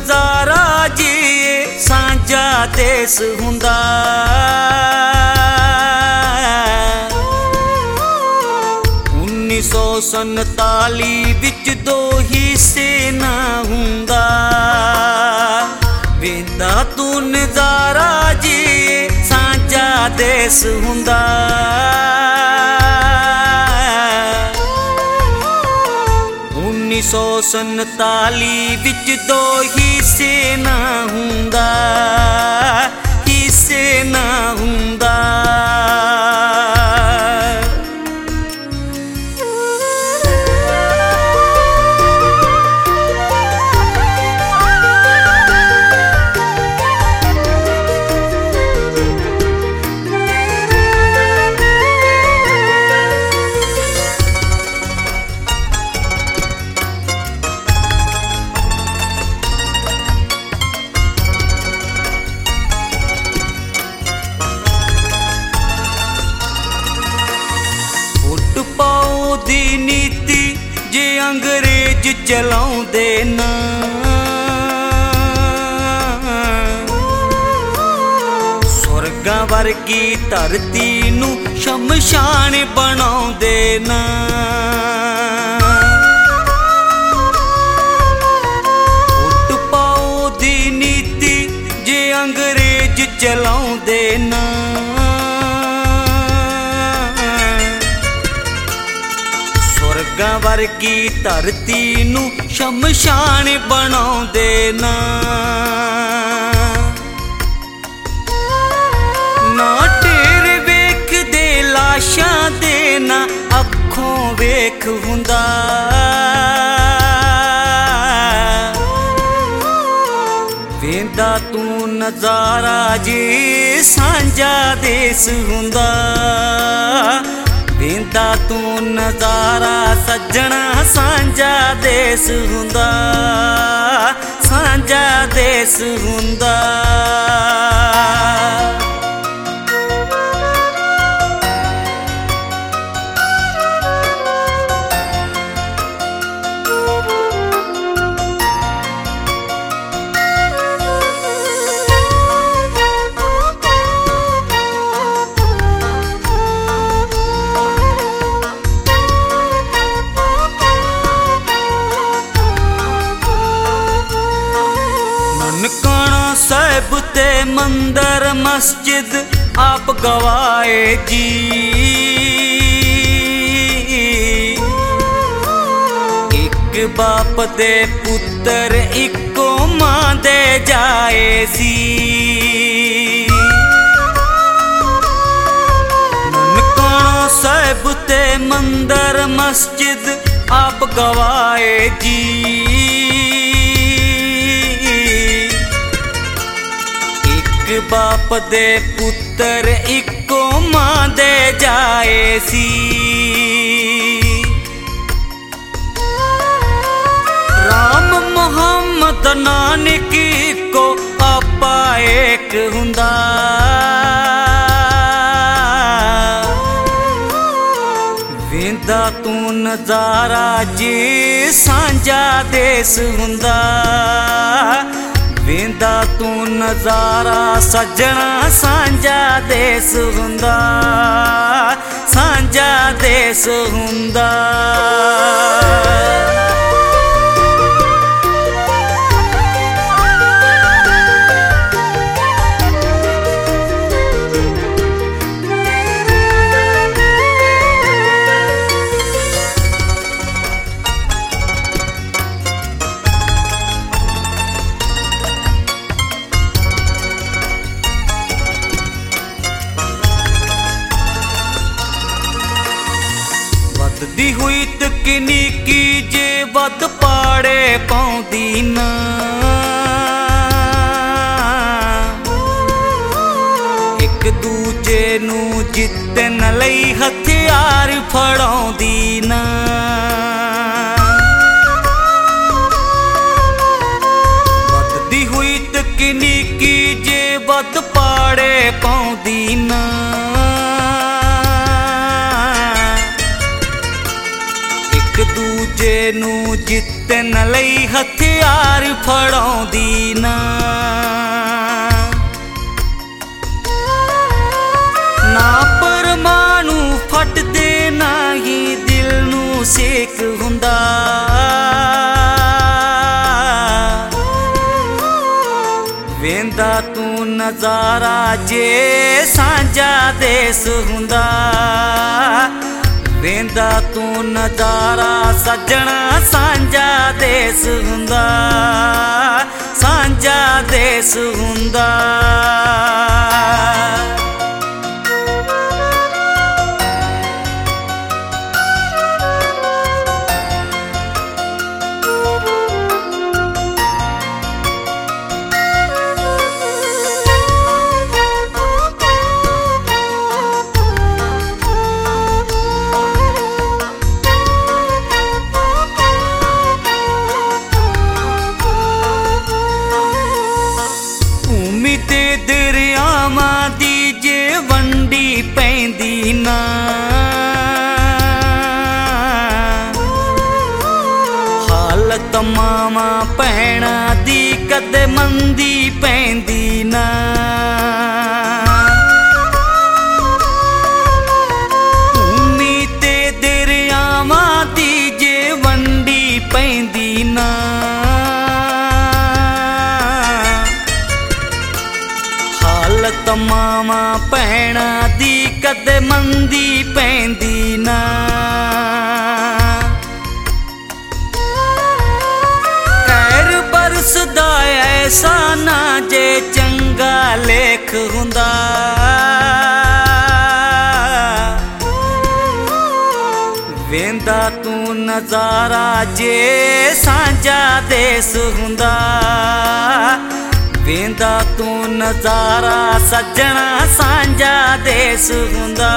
नजारा जी सांझा देस हुंदा। 1947 विच दो हिस्से ना हुंदा। वेंदा तू नजारा जी सांझा देस हुंदा। 1947 विच दो हिस्से ना हुंदा, हिस्से ना हुंदा। दी नीति जे अंग्रेज चलाउंदे ना, स्वर्गां वर्गी धरती नूं शमशान बनाउंदे ना। वोट पाओ दी नीति जे अंग्रेज चलाउंदे ना, स्वर्गां वर्गी धरती नूं शमशान बनाउंदे ना। ना ढेर वेख दे लाशां दे ना अखों वेख हुंदा। वेंदा तू नजारा जी सांझा देस हुंदा। वेंदा तू नजारा सजना सांझा देस हुंदा, सांझा देस हुंदा। ननकाना साहिब ते मंदिर मस्जिद आप गवाए जी। एक बाप दे पुत्र इको मां दे जाए सी। ननकाना साहिब ते मंदिर मस्जिद आप गवाए जी। बाप दे पुत्र इको मां दे जाए सी। राम मोहम्मद नानक इको आपा एक हुंदा। वेंदा तू नजारा जी सांझा देस हुंदा। वेंदा तू नजारा सजना सांझा देस हुंदा, सांझा देस हुंदा। दी हुई तकनीकी जे वध पाड़े पाउंदी ना। एक दूजे नूं जितन लई हथियार फड़ाउंदी ना। वधदी हुई तकनीकी जे वध पाड़े पाउंदी ना। दूजे नूं जितन लई हथियार फड़ाउंदी वेंदा तू नज़ारा जे सांझा देस हुंदा। वेंदा तू नज़ारा सजना सांझा देस हुंदा, सांझा देस हुंदा। ते दरियावां दी जे वंडी पैंदी ना, हालत मामा भैणा दी कदे मंदी पैंदी ना। भूमि ते दरियावां दी जे वंडी पैंदी ना, मामा भैणा दी कदे मंदी पैंदी ना। खैर बरसदा ऐसा ना जे चंगा लेख हुंदा। वेंदा तू नज़ारा जे सांझा देस हुंदा। वेंदा तू नज़ारा सजना सांझा देस हुंदा,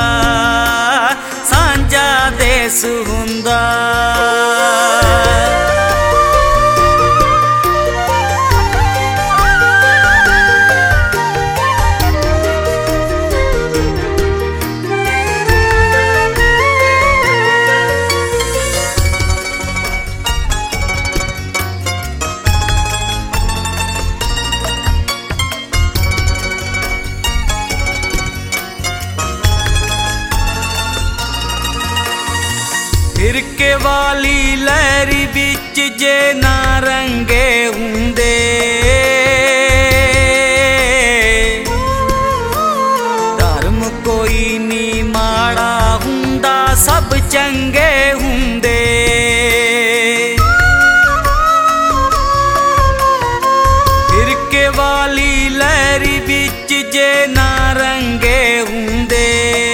सांझा देस हुंदा। फिरके वाली लहरी बिच जे ना रंगे हुंदे, धर्म कोई नी माड़ा हुंदा, सब चंगे हुंदे। फिरके वाली लहरी बिच जे ना रंगे हुंदे,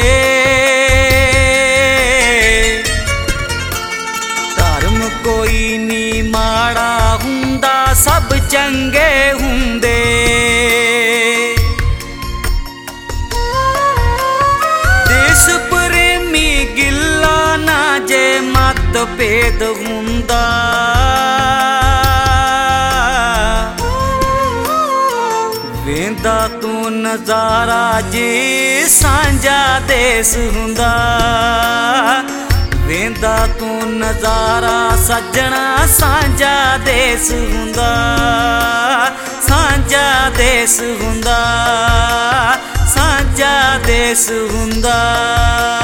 कोई नी माड़ा हुंदा, सब चंगे हुंदे। देश प्रेमी गिला ना जे मत भेद हुंदा। वेंदा तू नज़ारा जे सांझा देस हुंदा। वेंदा तू नज़ारा सजना सांझा देस हुंदा, सांझा देस हुंदा, सांझा देस हुंदा।